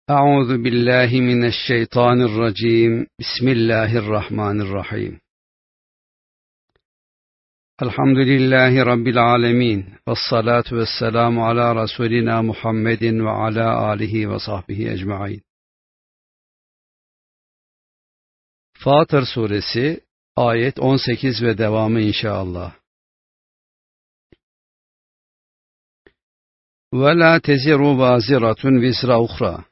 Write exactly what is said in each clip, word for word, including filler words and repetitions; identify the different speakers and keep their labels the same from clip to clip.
Speaker 1: أعوذ بالله من الشيطان الرجيم. بسم الله الرحمن الرحيم. الحمد لله رب العالمين، والصلاة والسلام على رسولنا محمد وعلى آله وصحبه ecmaîn. Fatır Suresi ayet on sekiz ve devamı inşallah. وَلَا تَزِرُ وَازِرَةٌ وِزْرَ أُخْرَى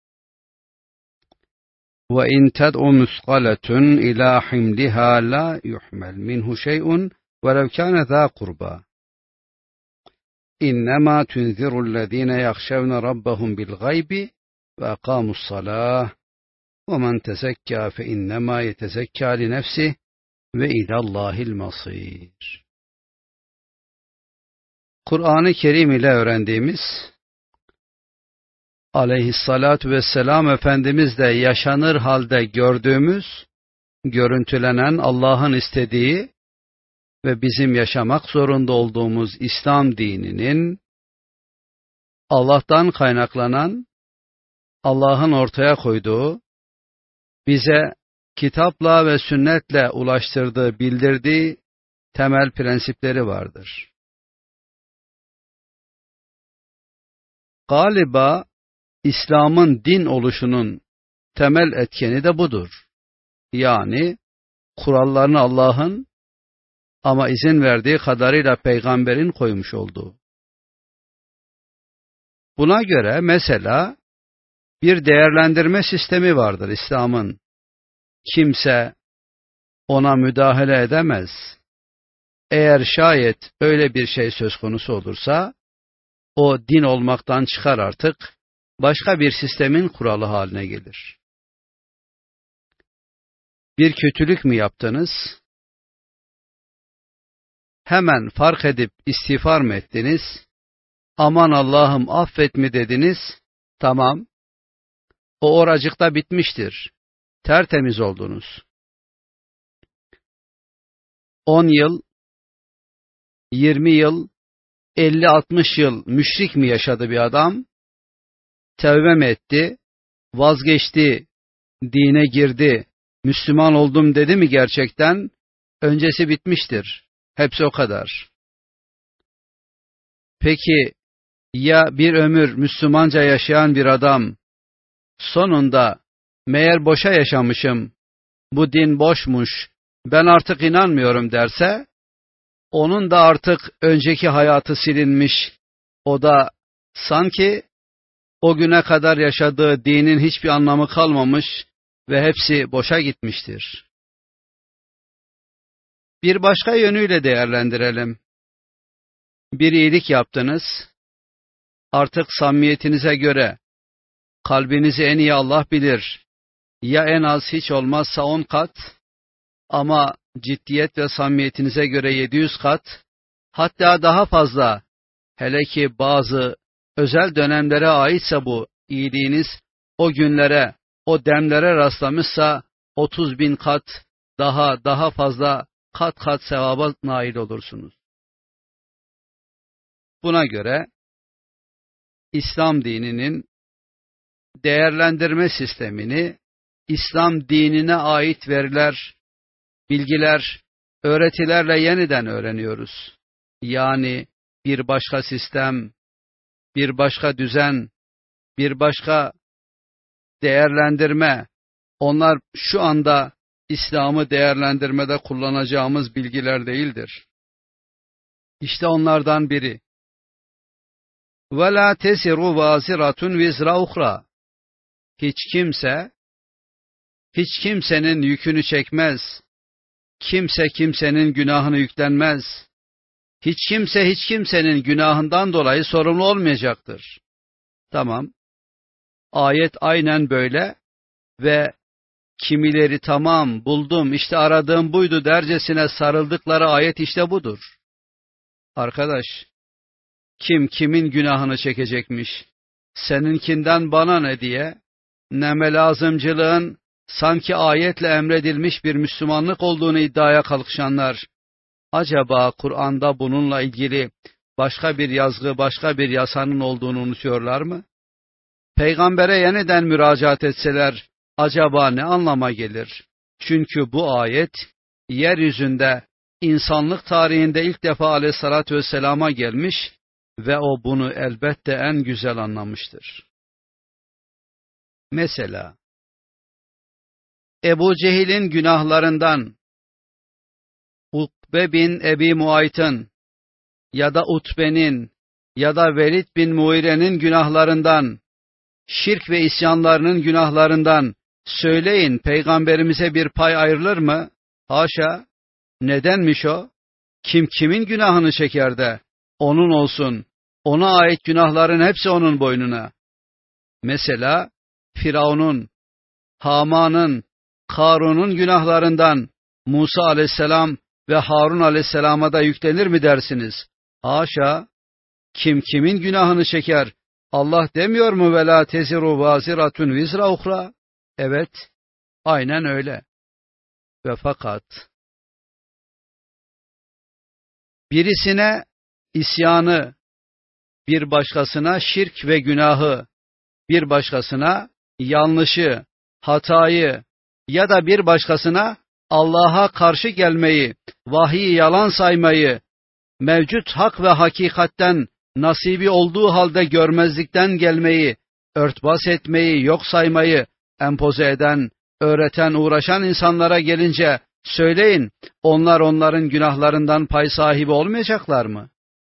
Speaker 1: وَإِنْ تَدْعُ مُثْقَلَةٌ إِلَى حِمْلِهَا لَا يُحْمَلْ مِنْهُ شَيْءٌ وَلَوْ كَانَ ذَا قُرْبَى إِنَّمَا تُنْذِرُ الَّذِينَ يَخْشَوْنَ رَبَّهُمْ بِالْغَيْبِ وَأَقَامُوا الصَّلَاةَ وَمَنْ تَزَكَّى فَإِنَّمَا يَتَزَكَّى لِنَفْسِهِ وَإِلَى اللّٰهِ الْمَصِيرُ. Kur'an-ı Kerim ile öğrendiğimiz, aleyhissalatu vesselam Efendimizle yaşanır halde gördüğümüz, görüntülenen Allah'ın istediği ve bizim yaşamak zorunda olduğumuz İslam dininin, Allah'tan kaynaklanan, Allah'ın ortaya koyduğu, bize kitapla ve sünnetle ulaştırdığı, bildirdiği temel prensipleri vardır. Galiba İslam'ın din oluşunun temel etkeni de budur. Yani kurallarını Allah'ın ama izin verdiği kadarıyla peygamberin koymuş olduğu. Buna göre mesela bir değerlendirme sistemi vardır İslam'ın. Kimse ona müdahale edemez. Eğer şayet öyle bir şey söz konusu olursa, o din olmaktan çıkar artık, başka bir sistemin kuralı haline gelir. Bir kötülük mü yaptınız? Hemen fark edip istiğfar mı ettiniz? Aman Allah'ım affet mi dediniz? Tamam. O oracıkta bitmiştir. Tertemiz oldunuz. On yıl, yirmi yıl, elli altmış yıl müşrik mi yaşadı bir adam? Tevbe mi etti? Vazgeçti, dine girdi, Müslüman oldum dedi mi gerçekten? Öncesi bitmiştir. Hepsi o kadar. Peki ya bir ömür Müslümanca yaşayan bir adam sonunda meğer boşa yaşamışım, bu din boşmuş, ben artık inanmıyorum derse, onun da artık önceki hayatı silinmiş, o da sanki o güne kadar yaşadığı dinin hiçbir anlamı kalmamış ve hepsi boşa gitmiştir. Bir başka yönüyle değerlendirelim. Bir iyilik yaptınız, artık samimiyetinize göre, kalbinizi en iyi Allah bilir, ya en az hiç olmazsa on kat, ama ciddiyet ve samimiyetinize göre yedi yüz kat, hatta daha fazla, hele ki bazı özel dönemlere aitse bu iyiliğiniz, o günlere, o demlere rastlamışsa otuz bin kat, daha daha fazla kat kat sevaba nail olursunuz. Buna göre İslam dininin değerlendirme sistemini, İslam dinine ait veriler, bilgiler, öğretilerle yeniden öğreniyoruz. Yani bir başka sistem, bir başka düzen, bir başka değerlendirme, onlar şu anda İslam'ı değerlendirmede kullanacağımız bilgiler değildir. İşte onlardan biri. وَلَا تَزِرُ وَازِرَةٌ وِزْرَ أُخْرَى Hiç kimse, hiç kimsenin yükünü çekmez, kimse kimsenin günahını yüklenmez, hiç kimse hiç kimsenin günahından dolayı sorumlu olmayacaktır. Tamam, ayet aynen böyle ve kimileri tamam buldum işte aradığım buydu dercesine sarıldıkları ayet işte budur. Arkadaş, kim kimin günahını çekecekmiş, seninkinden bana ne diye, neme lazımcılığın sanki ayetle emredilmiş bir Müslümanlık olduğunu iddiaya kalkışanlar, acaba Kur'an'da bununla ilgili başka bir yazgı, başka bir yasanın olduğunu unutuyorlar mı? peygambere yeniden müracaat etseler acaba ne anlama gelir? Çünkü bu ayet yeryüzünde insanlık tarihinde ilk defa aleyhissalatü vesselama gelmiş ve o bunu elbette en güzel anlamıştır. Mesela Ebu Cehil'in günahlarından, Ukbe bin Ebi Muayt'ın ya da Utbe'nin ya da Velid bin Muire'nin günahlarından, şirk ve isyanlarının günahlarından söyleyin, peygamberimize bir pay ayrılır mı? Haşa! Nedenmiş o? Kim kimin günahını çeker de onun olsun, ona ait günahların hepsi onun boynuna. Mesela Firavun'un, Haman'ın, Karun'un günahlarından Musa aleyhisselam ve Harun aleyhisselama da yüklenir mi dersiniz? Haşa! Kim kimin günahını çeker? Allah demiyor mu ve la teziru vaziratun vizra uhra? Evet, aynen öyle. Ve fakat birisine isyanı, bir başkasına şirk ve günahı, bir başkasına yanlışı, hatayı ya da bir başkasına Allah'a karşı gelmeyi, vahyi yalan saymayı, mevcut hak ve hakikatten nasibi olduğu halde görmezlikten gelmeyi, örtbas etmeyi, yok saymayı empoze eden, öğreten, uğraşan insanlara gelince söyleyin, onlar onların günahlarından pay sahibi olmayacaklar mı?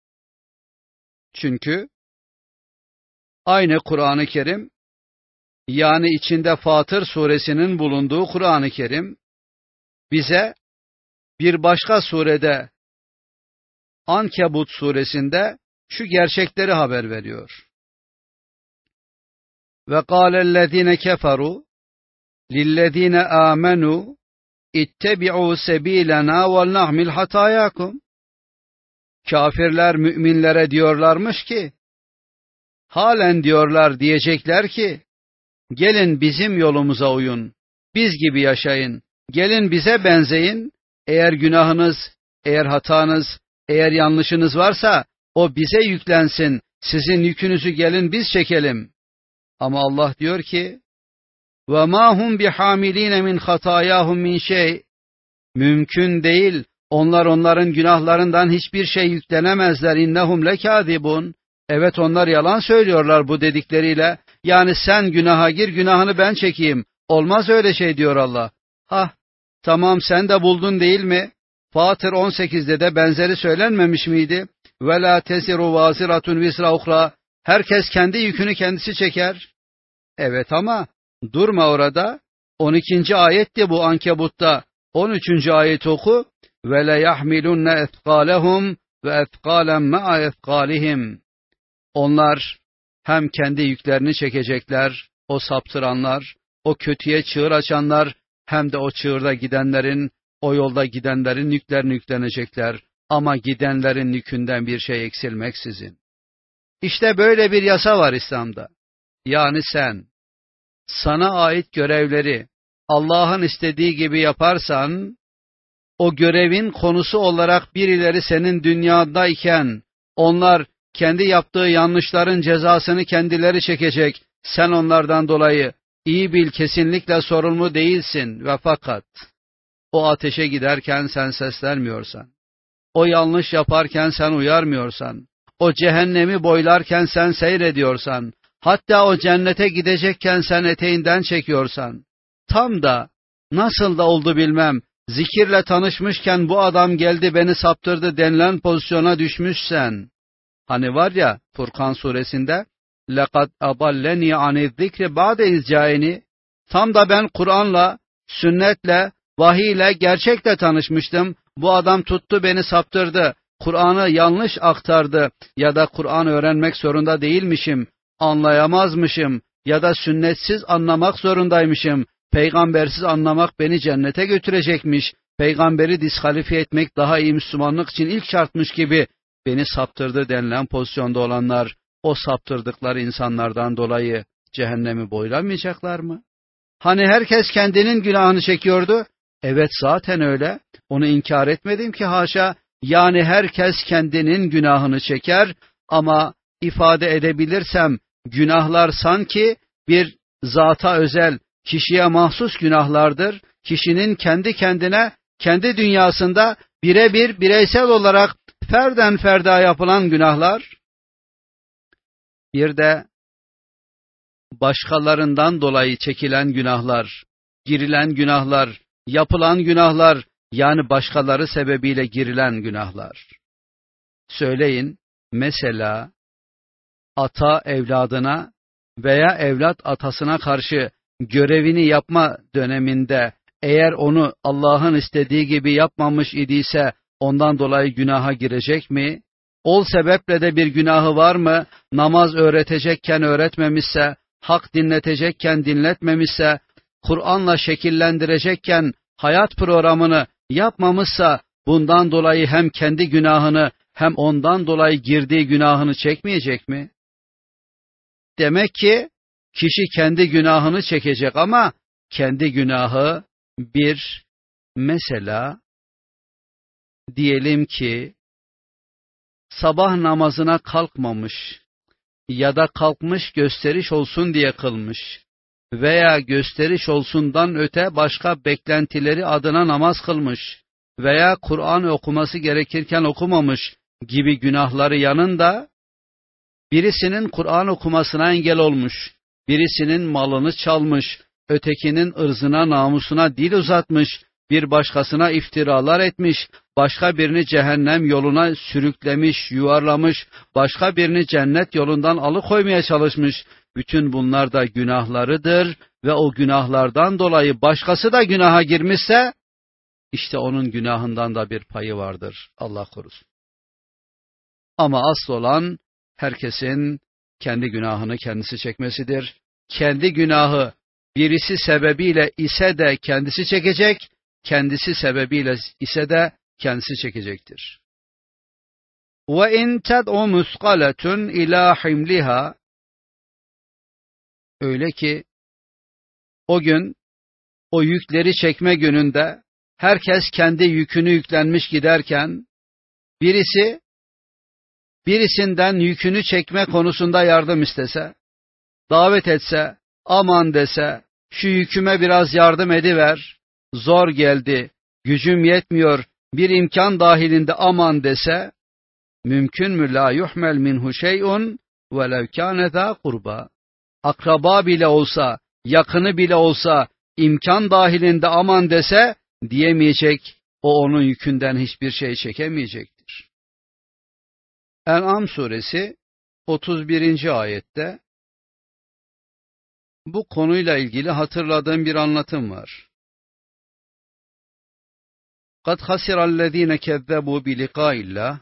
Speaker 1: Çünkü aynı Kur'an-ı Kerim, yani içinde Fatır suresinin bulunduğu Kur'an-ı Kerim, bize bir başka surede, Ankebut suresinde şu gerçekleri haber veriyor. Ve kâlellezîne keferû lillezîne âmenû ittebi'û sebîlenâ ve nahmil hatâyâkum. Kafirler müminlere diyorlarmış ki, halen diyorlar, diyecekler ki, gelin bizim yolumuza uyun, biz gibi yaşayın, gelin bize benzeyin, eğer günahınız, eğer hatanız, eğer yanlışınız varsa o bize yüklensin, sizin yükünüzü gelin biz çekelim. Ama Allah diyor ki, وَمَا هُمْ بِحَامِل۪ينَ مِنْ خَطَايَاهُمْ مِنْ şey. Mümkün değil, onlar onların günahlarından hiçbir şey yüklenemezler. اِنَّهُمْ لَكَاذِبُونَ. Evet, onlar yalan söylüyorlar bu dedikleriyle. Yani sen günaha gir, günahını ben çekeyim. Olmaz öyle şey diyor Allah. Hah, tamam, sen de buldun değil mi? Fatır on sekizde de benzeri söylenmemiş miydi? وَلَا تَزِرُ وَازِرَةٌ وِزْرَ اُخْرَى. Herkes kendi yükünü kendisi çeker. Evet ama durma orada. on ikinci ayetti bu Ankebut'ta. on üçüncü ayet oku. وَلَيَحْمِلُنَّ اَثْقَالَهُمْ وَاَثْقَالًا مَعَ اَثْقَالِهِمْ. Onlar hem kendi yüklerini çekecekler, o saptıranlar, o kötüye çığır açanlar, hem de o çığırda gidenlerin, o yolda gidenlerin yüklerini yüklenecekler. Ama gidenlerin yükünden bir şey eksilmeksizin. İşte böyle bir yasa var İslam'da. Yani sen, sana ait görevleri Allah'ın istediği gibi yaparsan, o görevin konusu olarak birileri senin dünyadayken, onlar kendi yaptığı yanlışların cezasını kendileri çekecek, sen onlardan dolayı iyi bil, kesinlikle sorumlu değilsin. Ve fakat o ateşe giderken sen seslenmiyorsan, o yanlış yaparken sen uyarmıyorsan, o cehennemi boylarken sen seyrediyorsan, hatta o cennete gidecekken sen eteğinden çekiyorsan, tam da nasıl da oldu bilmem, zikirle tanışmışken bu adam geldi beni saptırdı denilen pozisyona düşmüşsen, hani var ya Furkan suresinde, لَقَدْ أَضَلَّنِي عَنِ الذِّكْرِ بَعْدَ اِزْجَائِنِ. Tam da ben Kur'an'la, sünnetle, vahiyle, gerçekle tanışmıştım. Bu adam tuttu beni saptırdı. Kur'an'ı yanlış aktardı ya da Kur'an öğrenmek zorunda değilmişim, anlayamazmışım ya da sünnetsiz anlamak zorundaymışım. Peygambersiz anlamak beni cennete götürecekmiş. Peygamberi diskalifiye etmek daha iyi Müslümanlık için ilk şartmış gibi beni saptırdı denilen pozisyonda olanlar, o saptırdıkları insanlardan dolayı cehennemi boylamayacaklar mı? Hani herkes kendinin günahını çekiyordu? Evet, zaten öyle. Onu inkar etmedim ki haşa. Yani herkes kendinin günahını çeker ama ifade edebilirsem Günahlar sanki bir zata özel, kişiye mahsus günahlardır. Kişinin kendi kendine, kendi dünyasında birebir, bireysel olarak ferden ferda yapılan günahlar. Bir de başkalarından dolayı çekilen günahlar, girilen günahlar, yapılan günahlar, yani başkaları sebebiyle girilen günahlar. Söyleyin, mesela ata evladına veya evlat atasına karşı görevini yapma döneminde eğer onu Allah'ın istediği gibi yapmamış idiyse ondan dolayı günaha girecek mi? Ol sebeple de bir günahı var mı? Namaz öğretecekken öğretmemişse, hak dinletecekken dinletmemişse, Kur'an'la şekillendirecekken hayat programını yapmamışsa bundan dolayı hem kendi günahını hem ondan dolayı girdiği günahını çekmeyecek mi? Demek ki kişi kendi günahını çekecek ama kendi günahı bir, mesela diyelim ki sabah namazına kalkmamış ya da kalkmış gösteriş olsun diye kılmış veya gösteriş olsundan öte başka beklentileri adına namaz kılmış veya Kur'an okuması gerekirken okumamış gibi günahları yanında birisinin Kur'an okumasına engel olmuş, birisinin malını çalmış, ötekinin ırzına namusuna dil uzatmış, bir başkasına iftiralar etmiş, başka birini cehennem yoluna sürüklemiş, yuvarlamış, başka birini cennet yolundan alıkoymaya çalışmış. Bütün bunlar da günahlarıdır ve o günahlardan dolayı başkası da günaha girmişse, işte onun günahından da bir payı vardır. Allah korusun. Ama asıl olan herkesin kendi günahını kendisi çekmesidir. Kendi günahı birisi sebebiyle ise de kendisi çekecek, kendisi sebebiyle ise de kendisi çekecektir. وَاِنْ تَدْعُ مُثْقَلَةٌ اِلَى حِمْلِهَا Öyle ki o gün, o yükleri çekme gününde herkes kendi yükünü yüklenmiş giderken birisi birisinden yükünü çekme konusunda yardım istese, davet etse, aman dese, şu yüküme biraz yardım ediver, zor geldi, gücüm yetmiyor, bir imkan dahilinde aman dese, mümkün mü la yuhmel minhu şey'un velev kâne zâ kurba. Akraba bile olsa, yakını bile olsa, imkan dahilinde aman dese, diyemeyecek, o onun yükünden hiçbir şey çekemeyecektir. En'am suresi otuz birinci ayette bu konuyla ilgili hatırladığım bir anlatım var. قَدْ خَسِرَ الَّذ۪ينَ كَذَّبُوا بِلِقَاءِ اللّٰهِ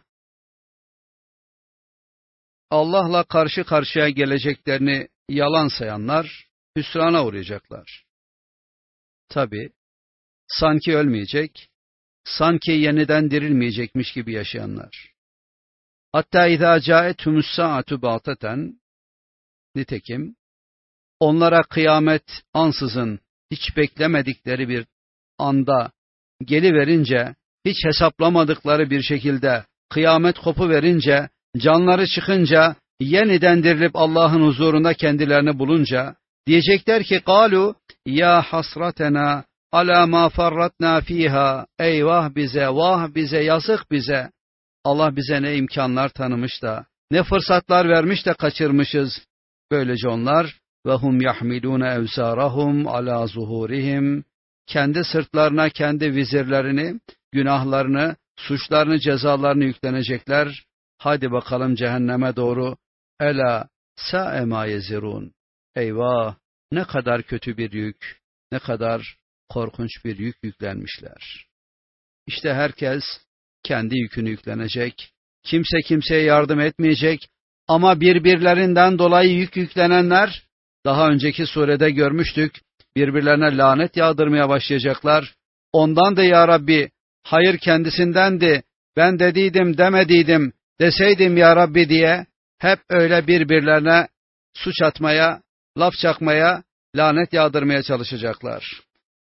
Speaker 1: Allah'la karşı karşıya geleceklerini yalan sayanlar hüsrana uğrayacaklar. Tabi, sanki ölmeyecek, sanki yeniden dirilmeyecekmiş gibi yaşayanlar. Hatta اِذَا جَاءَتْهُمُ السَّاعَةُ بَغْتَةً Nitekim, onlara kıyamet ansızın, hiç beklemedikleri bir anda geliverince, hiç hesaplamadıkları bir şekilde kıyamet kopuverince, canları çıkınca, yeniden dirilip Allah'ın huzurunda kendilerini bulunca, diyecekler ki, قَالُوا ya hasratena ala ma farratna fiha, eyvah bize, vah bize, yazık bize. Allah bize ne imkanlar tanımış da, ne fırsatlar vermiş de kaçırmışız. Böylece onlar, ve hum yahmilune evsarahum ala zuhurihim, kendi sırtlarına kendi vizirlerini, günahlarını, suçlarını, cezalarını yüklenecekler. Hadi bakalım cehenneme doğru. Ela sa'e ma yezirun. Eyvah, ne kadar kötü bir yük, ne kadar korkunç bir yük yüklenmişler. İşte herkes kendi yükünü yüklenecek. Kimse kimseye yardım etmeyecek. Ama birbirlerinden dolayı yük yüklenenler, daha önceki surede görmüştük, birbirlerine lanet yağdırmaya başlayacaklar. Ondan da ya Rabbi, hayır kendisindendi, ben dediydim demediydim, deseydim ya Rabbi diye, hep öyle birbirlerine suç atmaya, laf çakmaya, lanet yağdırmaya çalışacaklar.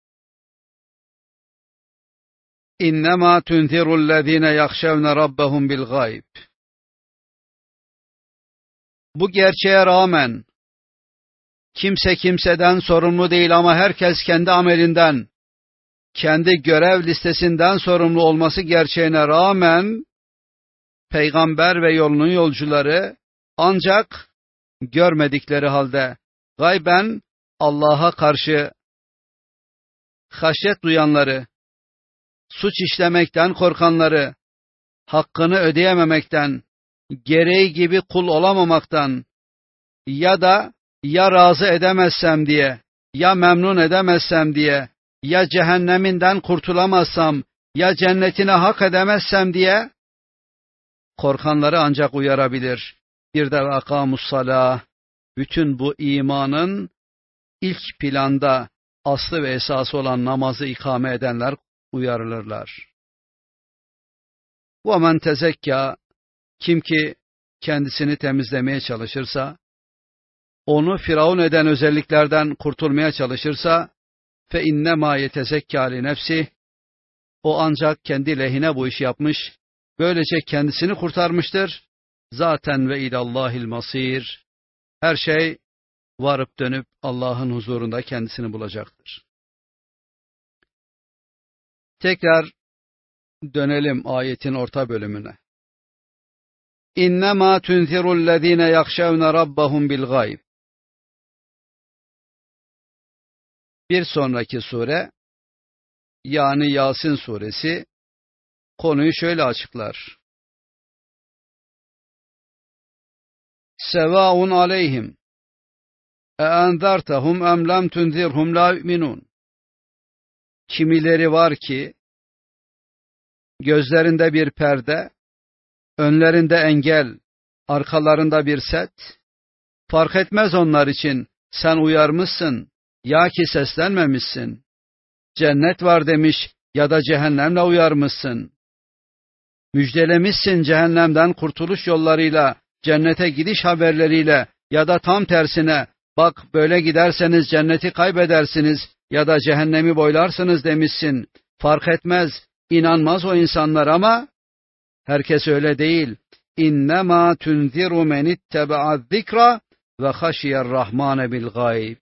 Speaker 1: İnnemâ tunzirullezîne yakşevne rabbehum bil gayb. Bu gerçeğe rağmen Kimse kimseden sorumlu değil ama herkes kendi amelinden, kendi görev listesinden sorumlu olması gerçeğine rağmen, peygamber ve yolunun yolcuları ancak görmedikleri halde gayben Allah'a karşı haşyet duyanları, suç işlemekten korkanları, hakkını ödeyememekten, gereği gibi kul olamamaktan ya da ya razı edemezsem diye, ya memnun edemezsem diye, ya cehenneminden kurtulamazsam, ya cennetine hak edemezsem diye korkanları ancak uyarabilir. Bir de vakamussalah, bütün bu imanın ilk planda aslı ve esası olan namazı ikame edenler uyarılırlar. وَمَنْ تَزَكَّى, kim ki kendisini temizlemeye çalışırsa, onu firavun eden özelliklerden kurtulmaya çalışırsa, فَاِنَّمَا يَتَزَكَّى لِنَفْسِهِ, o ancak kendi lehine bu işi yapmış, böylece kendisini kurtarmıştır. Zaten ve ilallahil masir, her şey varıp dönüp Allah'ın huzurunda kendisini bulacaktır. Tekrar dönelim ayetin orta bölümüne. İnnemâ tunzirullezîne yakşevne rabbahum bil gayb. Bir sonraki sure, yani Yasin suresi, konuyu şöyle açıklar. Sevâun aleyhim e enzertehum em lem tunzirhum la yu'minun. Kimileri var ki gözlerinde bir perde, önlerinde engel, arkalarında bir set, fark etmez onlar için, sen uyarmışsın ya ki seslenmemişsin. Cennet var demiş ya da cehennemle uyarmışsın. Müjdelemişsin cehennemden kurtuluş yollarıyla, cennete gidiş haberleriyle ya da tam tersine, bak böyle giderseniz cenneti kaybedersiniz ya da cehennemi boylarsınız demişsin. Fark etmez, inanmaz o insanlar ama herkes öyle değil. İnnemâ tunziru men ittebe'az zikra ve haşiyer rahmane bil gayb.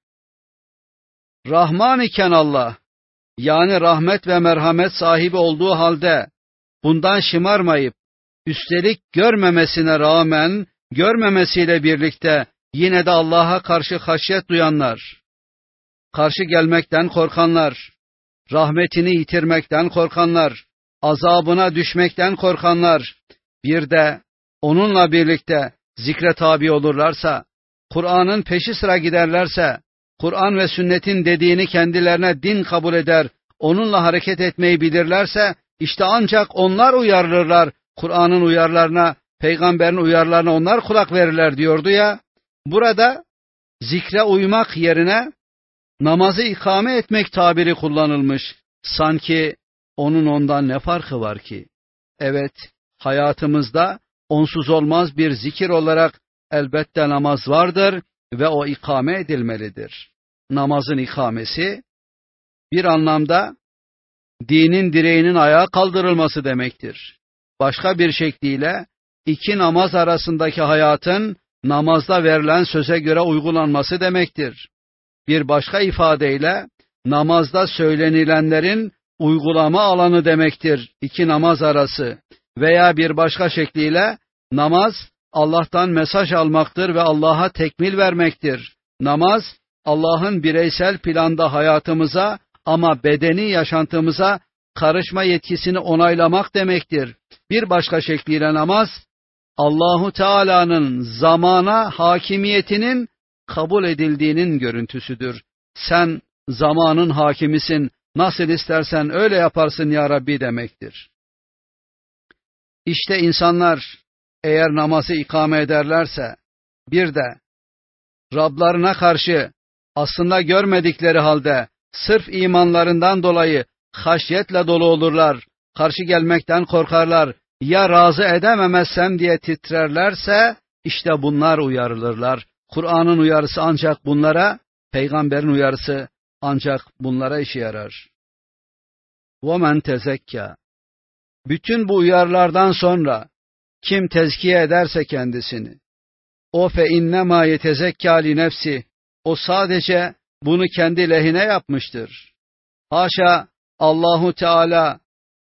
Speaker 1: Rahman iken Allah, yani rahmet ve merhamet sahibi olduğu halde bundan şımarmayıp, üstelik görmemesine rağmen, görmemesiyle birlikte yine de Allah'a karşı haşyet duyanlar, karşı gelmekten korkanlar, rahmetini yitirmekten korkanlar, azabına düşmekten korkanlar, bir de onunla birlikte zikre tabi olurlarsa, Kur'an'ın peşi sıra giderlerse, Kur'an ve sünnetin dediğini kendilerine din kabul eder, onunla hareket etmeyi bilirlerse, işte ancak onlar uyarılırlar, Kur'an'ın uyarılarına, peygamberin uyarılarına onlar kulak verirler diyordu ya. Burada zikre uymak yerine namazı ikame etmek tabiri kullanılmış. Sanki onun ondan ne farkı var ki? Evet, hayatımızda onsuz olmaz bir zikir olarak elbette namaz vardır ve o ikame edilmelidir. Namazın ikamesi bir anlamda dinin direğinin ayağa kaldırılması demektir. Başka bir şekliyle iki namaz arasındaki hayatın namazda verilen söze göre uygulanması demektir. Bir başka ifadeyle namazda söylenilenlerin uygulama alanı demektir iki namaz arası. Veya bir başka şekliyle namaz Allah'tan mesaj almaktır ve Allah'a tekmil vermektir. Namaz Allah'ın bireysel planda hayatımıza ama bedeni yaşantımıza karışma yetkisini onaylamak demektir. Bir başka şekliyle namaz Allahu Teala'nın zamana hakimiyetinin kabul edildiğinin görüntüsüdür. Sen zamanın hakimisin, nasıl istersen öyle yaparsın ya Rabbi demektir. İşte insanlar eğer namazı ikame ederlerse, bir de Rablarına karşı aslında görmedikleri halde sırf imanlarından dolayı haşyetle dolu olurlar, karşı gelmekten korkarlar, ya razı edememezsem diye titrerlerse, işte bunlar uyarılırlar. Kur'an'ın uyarısı ancak bunlara, peygamberin uyarısı ancak bunlara işe yarar. وَمَنْ تَزَكَّى, bütün bu uyarılardan sonra kim tezkiye ederse kendisini, o fe innema yetezekka li nefsi, O sadece bunu kendi lehine yapmıştır. Haşa, Allahu Teala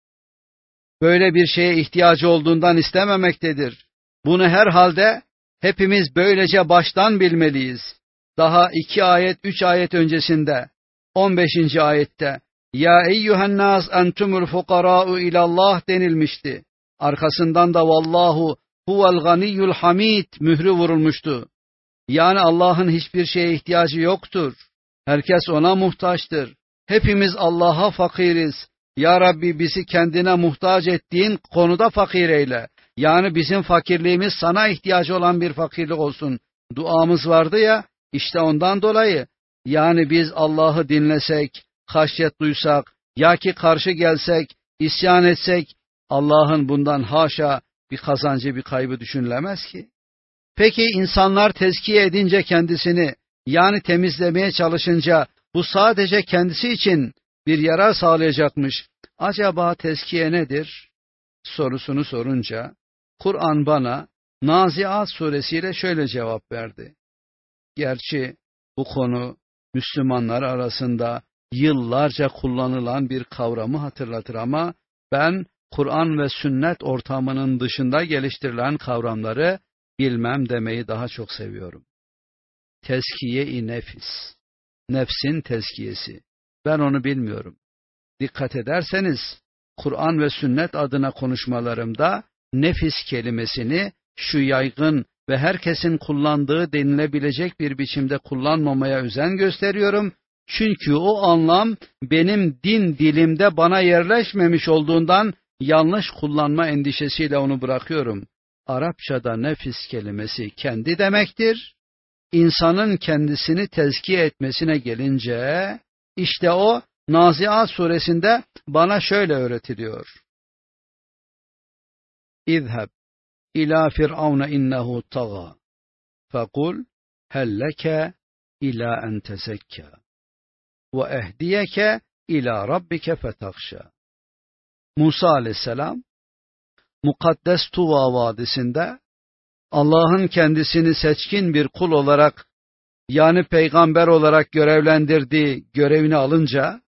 Speaker 1: böyle bir şeye ihtiyacı olduğundan istememektedir. Bunu herhalde hepimiz böylece baştan bilmeliyiz. Daha iki ayet, üç ayet öncesinde, on beşinci ayette, Ya eyyühen nas entumul fukara'u ilallah denilmişti. Arkasından da vallahu huvel ganiyyul hamid mührü vurulmuştu. Yani Allah'ın hiçbir şeye ihtiyacı yoktur. Herkes ona muhtaçtır. Hepimiz Allah'a fakiriz. Ya Rabbi bizi kendine muhtaç ettiğin konuda fakir eyle. Yani bizim fakirliğimiz sana ihtiyacı olan bir fakirlik olsun. Duamız vardı ya, işte ondan dolayı. Yani biz Allah'ı dinlesek, haşyet duysak, ya ki karşı gelsek, isyan etsek, Allah'ın bundan haşa bir kazancı, bir kaybı düşünülemez ki. Peki insanlar tezkiye edince kendisini, yani temizlemeye çalışınca, bu sadece kendisi için bir yarar sağlayacakmış. Acaba tezkiye nedir? Sorusunu sorunca, Kur'an bana Naziat suresiyle şöyle cevap verdi. Gerçi bu konu Müslümanlar arasında yıllarca kullanılan bir kavramı hatırlatır ama ben Kur'an ve sünnet ortamının dışında geliştirilen kavramları bilmem demeyi daha çok seviyorum. Tezkiye-i nefis, nefsin tezkiyesi. Ben onu bilmiyorum. Dikkat ederseniz Kur'an ve sünnet adına konuşmalarımda nefis kelimesini şu yaygın ve herkesin kullandığı denilebilecek bir biçimde kullanmamaya özen gösteriyorum. Çünkü o anlam benim din dilimde bana yerleşmemiş olduğundan yanlış kullanma endişesiyle onu bırakıyorum. Arapçada nefis kelimesi kendi demektir. İnsanın kendisini tezkiye etmesine gelince işte o Naziat suresinde bana şöyle öğretiliyor. İzheb ila firavuna innehu taga fekul helleke ila en tezekka ve ehdiyeke ila rabbike fetahşa. Musa aleyhisselam Mukaddes Tuva Vadisi'nde Allah'ın kendisini seçkin bir kul olarak, yani peygamber olarak görevlendirdiği görevini alınca,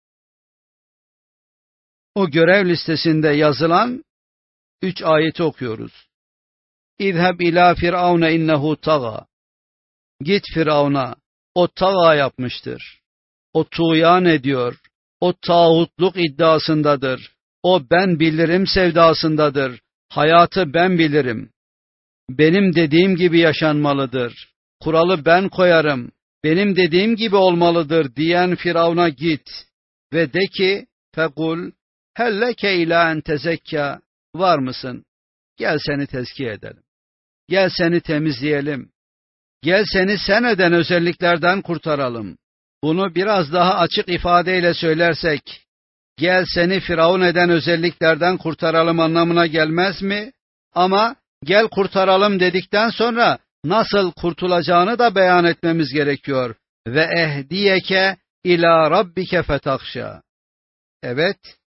Speaker 1: o görev listesinde yazılan üç ayeti okuyoruz. İzheb ila firavune innehu taga. Git Firavun'a, o taga yapmıştır. O tuğyan ediyor, o tağutluk iddiasındadır, o ben bilirim sevdasındadır, hayatı ben bilirim. Benim dediğim gibi yaşanmalıdır, kuralı ben koyarım, benim dediğim gibi olmalıdır diyen Firavun'a git ve de ki, fekul, helleke ila en tezekka, var mısın? Gel seni tezkiye edelim, gel seni temizleyelim, gel seni sen eden özelliklerden kurtaralım. Bunu biraz daha açık ifadeyle söylersek, gel seni Firavun eden özelliklerden kurtaralım anlamına gelmez mi? Ama gel kurtaralım dedikten sonra nasıl kurtulacağını da beyan etmemiz gerekiyor. Ve ehdiyeke ila rabbike fetahşa. Evet,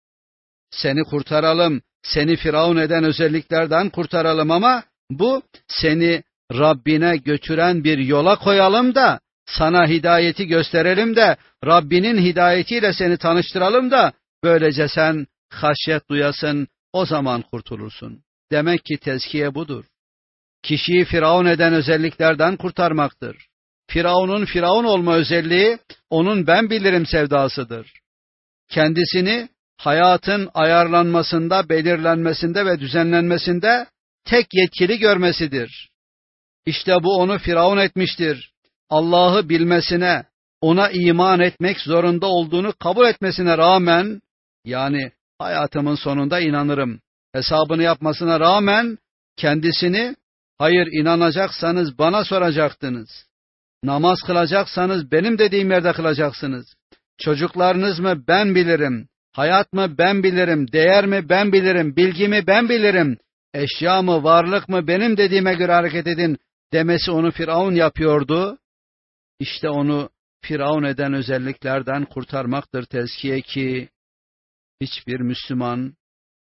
Speaker 1: seni kurtaralım, seni Firavun eden özelliklerden kurtaralım ama bu seni Rabbine götüren bir yola koyalım da, sana hidayeti gösterelim de, Rabbinin hidayetiyle seni tanıştıralım da, böylece sen haşyet duyasın, o zaman kurtulursun. Demek ki tezkiye budur. Kişiyi Firavun eden özelliklerden kurtarmaktır. Firavun'un Firavun olma özelliği, onun ben bilirim sevdasıdır. Kendisini hayatın ayarlanmasında, belirlenmesinde ve düzenlenmesinde tek yetkili görmesidir. İşte bu onu Firavun etmiştir. Allah'ı bilmesine, ona iman etmek zorunda olduğunu kabul etmesine rağmen, yani hayatımın sonunda inanırım hesabını yapmasına rağmen, kendisini, hayır inanacaksanız bana soracaktınız, namaz kılacaksanız benim dediğim yerde kılacaksınız, çocuklarınız mı ben bilirim, hayat mı ben bilirim, değer mi ben bilirim, bilgi mi ben bilirim, eşya mı varlık mı benim dediğime göre hareket edin demesi onu Firavun yapıyordu. İşte onu Firavun eden özelliklerden kurtarmaktır tezkiye ki, hiçbir Müslüman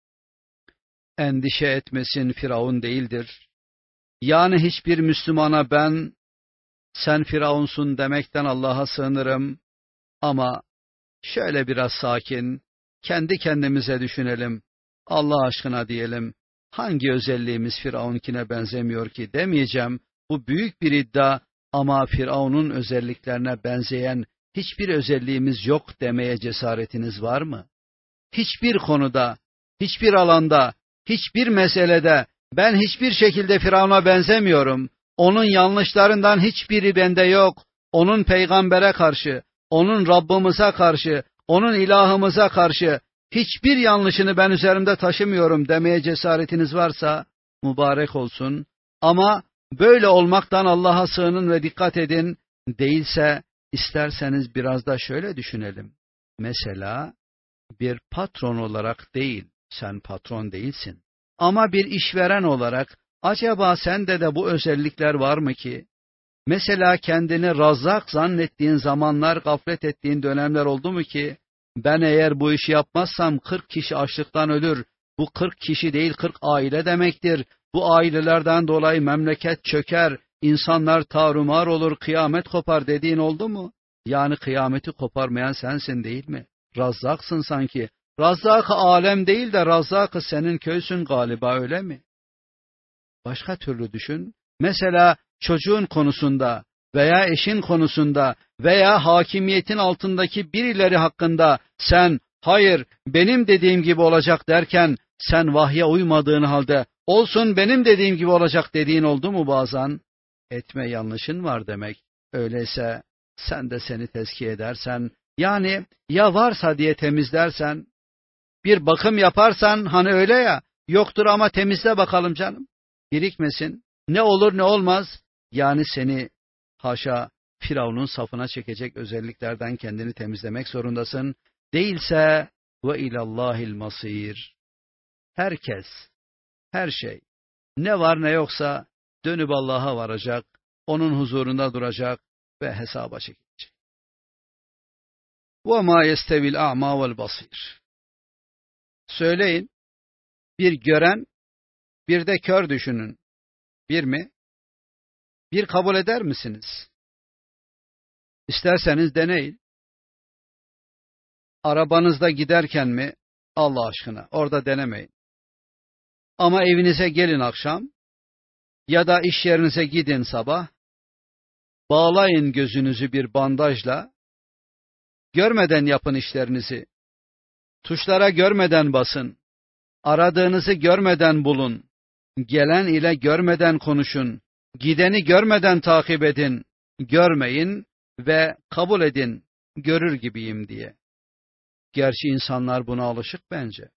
Speaker 1: endişe etmesin Firavun değildir. Yani hiçbir Müslümana ben sen Firavunsun demekten Allah'a sığınırım. Ama şöyle biraz sakin, kendi kendimize düşünelim. Allah aşkına diyelim, hangi özelliğimiz Firavun'kine benzemiyor ki demeyeceğim. Bu büyük bir iddia ama Firavun'un özelliklerine benzeyen hiçbir özelliğimiz yok demeye cesaretiniz var mı? Hiçbir konuda, hiçbir alanda, hiçbir meselede ben hiçbir şekilde Firavun'a benzemiyorum. Onun yanlışlarından hiçbiri bende yok. Onun peygambere karşı, onun Rabbimize karşı, onun ilahımıza karşı hiçbir yanlışını ben üzerimde taşımıyorum demeye cesaretiniz varsa mübarek olsun. Ama böyle olmaktan Allah'a sığının ve dikkat edin. Değilse isterseniz biraz da şöyle düşünelim. Mesela bir patron olarak değil, sen patron değilsin. Ama bir işveren olarak acaba sende de bu özellikler var mı ki? Mesela kendini Razzak zannettiğin zamanlar, gaflet ettiğin dönemler oldu mu ki? Ben eğer bu işi yapmazsam kırk kişi açlıktan ölür. Bu kırk kişi değil kırk aile demektir. Bu ailelerden dolayı memleket çöker, insanlar tarumar olur, kıyamet kopar dediğin oldu mu? Yani kıyameti koparmayan sensin değil mi? Razzaksın sanki. Razzak-ı alem değil de Razzak-ı senin köysün galiba, öyle mi? Başka türlü düşün. Mesela çocuğun konusunda veya eşin konusunda veya hakimiyetin altındaki birileri hakkında sen hayır benim dediğim gibi olacak derken sen vahye uymadığın halde olsun benim dediğim gibi olacak dediğin oldu mu bazen? Etme yanlışın var demek. Öyleyse sen de seni tezkiye edersen, yani ya varsa diye temizlersen, bir bakım yaparsan hani öyle ya, yoktur ama temizle bakalım canım. Birikmesin, ne olur ne olmaz, yani seni haşa Firavun'un safına çekecek özelliklerden kendini temizlemek zorundasın. Değilse ve ilallahil masir. Herkes, her şey, ne var ne yoksa dönüp Allah'a varacak, onun huzurunda duracak ve hesaba çekilecek. وَمَا يَسْتَوِي الْاَعْمَى وَالْبَصِيرِ. Söyleyin, bir gören, bir de kör düşünün. Bir mi? Bir kabul eder misiniz? İsterseniz deneyin. Arabanızda giderken mi? Allah aşkına, orada denemeyin. Ama evinize gelin akşam, ya da iş yerinize gidin sabah, bağlayın gözünüzü bir bandajla, görmeden yapın işlerinizi, tuşlara görmeden basın, aradığınızı görmeden bulun, gelen ile görmeden konuşun, gideni görmeden takip edin, görmeyin ve kabul edin, görür gibiyim diye. Gerçi insanlar buna alışık bence.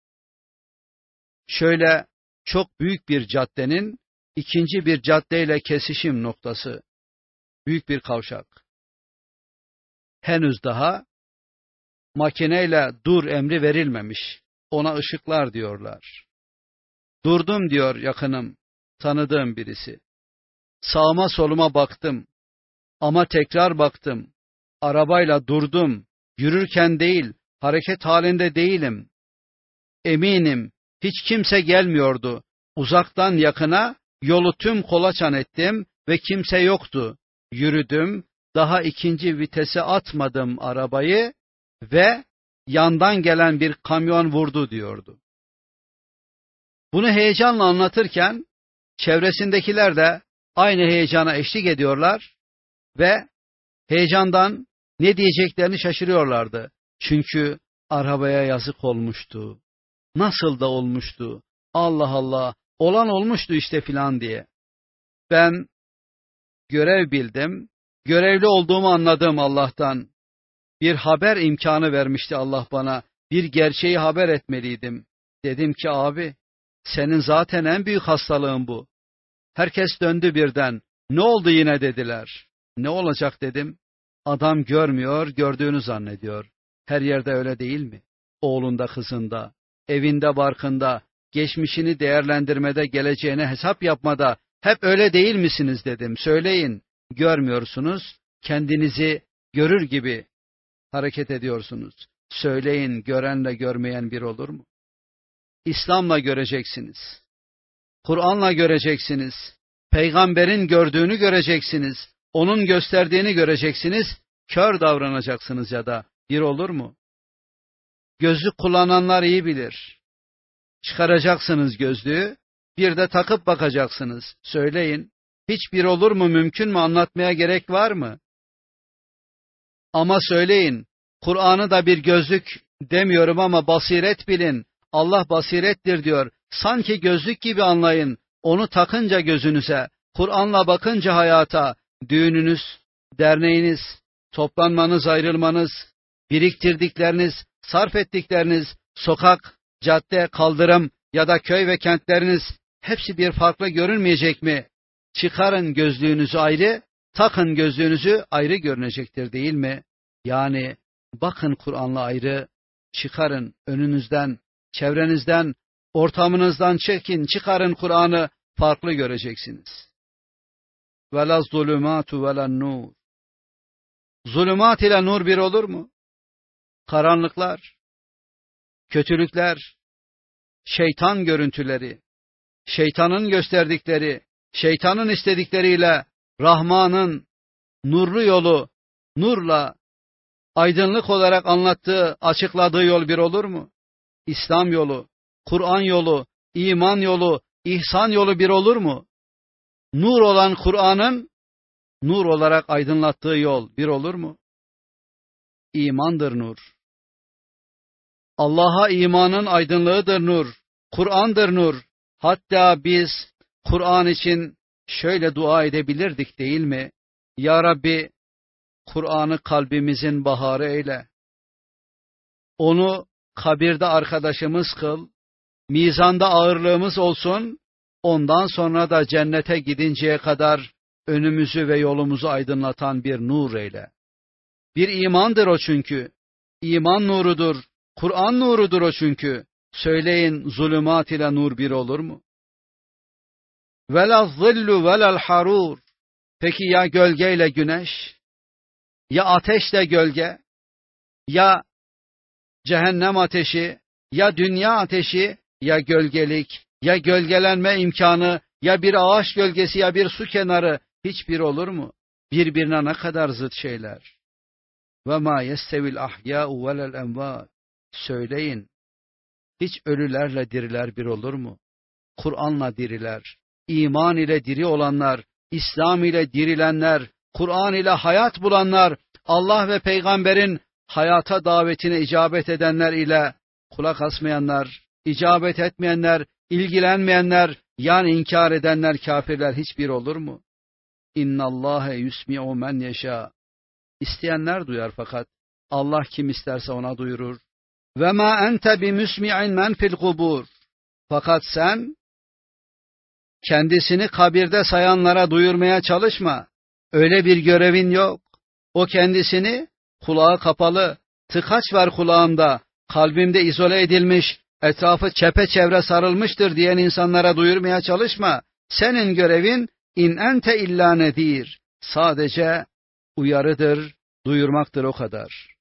Speaker 1: Şöyle çok büyük bir caddenin ikinci bir caddeyle kesişim noktası, büyük bir kavşak. Henüz daha makineyle dur emri verilmemiş, ona ışıklar diyorlar. Durdum diyor yakınım, tanıdığım birisi. Sağıma soluma baktım ama tekrar baktım. Arabayla durdum, yürürken değil, hareket halinde değilim. Eminim hiç kimse gelmiyordu. Uzaktan yakına yolu tüm kolaçan ettim ve kimse yoktu. Yürüdüm, daha ikinci vitese atmadım arabayı ve yandan gelen bir kamyon vurdu diyordu. Bunu heyecanla anlatırken çevresindekiler de aynı heyecana eşlik ediyorlar ve heyecandan ne diyeceklerini şaşırıyorlardı. Çünkü arabaya yazık olmuştu. Nasıl da olmuştu? Allah Allah, olan olmuştu işte filan diye. Ben görev bildim, görevli olduğumu anladım Allah'tan. Bir haber imkanı vermişti Allah bana, bir gerçeği haber etmeliydim. Dedim ki abi, senin zaten en büyük hastalığın bu. Herkes döndü birden, ne oldu yine dediler. Ne olacak dedim, adam görmüyor, gördüğünü zannediyor. Her yerde öyle değil mi? Oğlunda, kızında, evinde, barkında, geçmişini değerlendirmede, geleceğine hesap yapmada hep öyle değil misiniz dedim. Söyleyin, görmüyorsunuz, kendinizi görür gibi hareket ediyorsunuz. Söyleyin, görenle görmeyen bir olur mu? İslam'la göreceksiniz. Kur'an'la göreceksiniz. Peygamberin gördüğünü göreceksiniz. Onun gösterdiğini göreceksiniz, kör davranacaksınız ya da bir olur mu? Gözlük kullananlar iyi bilir. Çıkaracaksınız gözlüğü, bir de takıp bakacaksınız. Söyleyin, hiçbir olur mu, mümkün mü, anlatmaya gerek var mı? Ama söyleyin, Kur'an'ı da bir gözlük demiyorum ama basiret bilin. Allah basirettir diyor. Sanki gözlük gibi anlayın. Onu takınca gözünüze, Kur'an'la bakınca hayata, düğününüz, derneğiniz, toplanmanız, ayrılmanız, biriktirdikleriniz, sarf ettikleriniz, sokak, cadde, kaldırım ya da köy ve kentleriniz hepsi bir farklı görünmeyecek mi? Çıkarın gözlüğünüzü ayrı, takın gözlüğünüzü ayrı görünecektir değil mi? Yani bakın Kur'an'la ayrı, çıkarın önünüzden, çevrenizden, ortamınızdan çekin, çıkarın Kur'an'ı, farklı göreceksiniz. وَلَا الظُّلُمَاتُ وَلَا النُّورُ Zulümat ile nur bir olur mu? Karanlıklar, kötülükler, şeytan görüntüleri, şeytanın gösterdikleri, şeytanın istedikleriyle Rahman'ın nurlu yolu, nurla, aydınlık olarak anlattığı, açıkladığı yol bir olur mu? İslam yolu, Kur'an yolu, iman yolu, ihsan yolu bir olur mu? Nur olan Kur'an'ın nur olarak aydınlattığı yol bir olur mu? İmandır nur. Allah'a imanın aydınlığıdır nur. Kur'an'dır nur. Hatta biz Kur'an için şöyle dua edebilirdik değil mi? Ya Rabbi, Kur'an'ı kalbimizin baharı eyle. Onu kabirde arkadaşımız kıl. Mizanda ağırlığımız olsun. Ondan sonra da cennete gidinceye kadar önümüzü ve yolumuzu aydınlatan bir nur eyle. Bir imandır o çünkü. İman nurudur. Kur'an nurudur o çünkü. Söyleyin, zulümat ile nur bir olur mu? وَلَا الظِّلُّ وَلَا الْحَرُورُ Peki ya gölgeyle güneş? Ya ateşle gölge? Ya cehennem ateşi? Ya dünya ateşi? Ya gölgelik? Ya gölgelenme imkanı? Ya bir ağaç gölgesi ya bir su kenarı? Hiçbir olur mu? Birbirine ne kadar zıt şeyler. وَمَا يَسْتَوِ الْأَحْيَاءُ وَلَا الْاَمْوَاتُ Söyleyin, hiç ölülerle diriler bir olur mu? Kur'an'la diriler, iman ile diri olanlar, İslam ile dirilenler, Kur'an ile hayat bulanlar, Allah ve peygamberin hayata davetine icabet edenler ile kulak asmayanlar, icabet etmeyenler, ilgilenmeyenler, yani inkar edenler, kafirler hiçbir olur mu? İnna Allahe yusmi'u men yeşâ İsteyenler duyar fakat Allah kim isterse ona duyurur. Ve ma ente bimusmi'in men fil kubur. Fakat sen kendisini kabirde sayanlara duyurmaya çalışma. Öyle bir görevin yok. O kendisini kulağı kapalı, tıkaç var kulağımda, kalbimde izole edilmiş, etrafı çepeçevre sarılmıştır diyen insanlara duyurmaya çalışma. Senin görevin in ente illa nedir. Sadece uyarıdır, duyurmaktır, o kadar.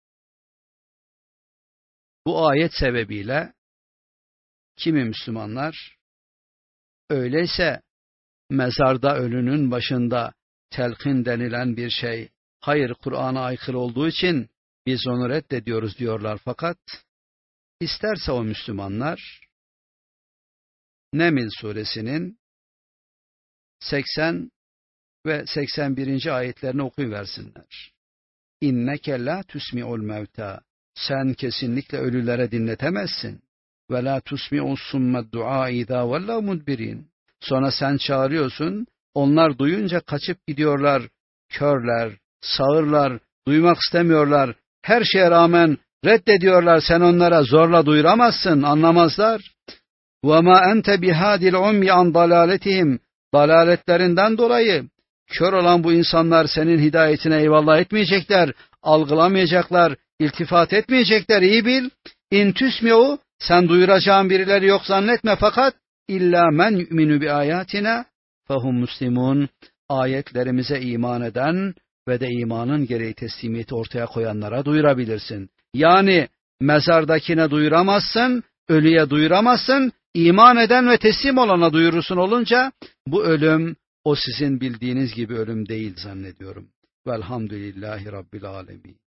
Speaker 1: Bu ayet sebebiyle kimi Müslümanlar, öyleyse mezarda ölünün başında telkin denilen bir şey, hayır Kur'an'a aykırı olduğu için biz onu reddediyoruz diyorlar. Fakat isterse o Müslümanlar Neml suresinin seksen ve seksen birinci ayetlerini okuyuversinler. İnneke la tusmi'ul mevta. Sen kesinlikle ölülere dinletemezsin. Ve la tusmi'us summed du'a idâ vellav mudbirin. Sonra sen çağırıyorsun, onlar duyunca kaçıp gidiyorlar. Körler, sağırlar, duymak istemiyorlar. Her şeye rağmen reddediyorlar. Sen onlara zorla duyuramazsın, anlamazlar. وَمَا أَنْتَ بِهَادِ الْعُمْيِ عَنْ ضَلَالَتِهِمْ Dalaletlerinden dolayı kör olan bu insanlar senin hidayetine eyvallah etmeyecekler, algılamayacaklar, iltifat etmeyecekler. İyi bil. İn tüsmi'u sen duyuracağın birileri yok zannetme, fakat illa men yu'minu bi ayatina fehum muslimun. Ayetlerimize iman eden ve de imanın gereği teslimiyeti ortaya koyanlara duyurabilirsin. Yani mezardakine duyuramazsın, ölüye duyuramazsın, iman eden ve teslim olana duyurursun olunca bu ölüm, O sizin bildiğiniz gibi ölüm değil zannediyorum. Velhamdülillahi Rabbil alemin.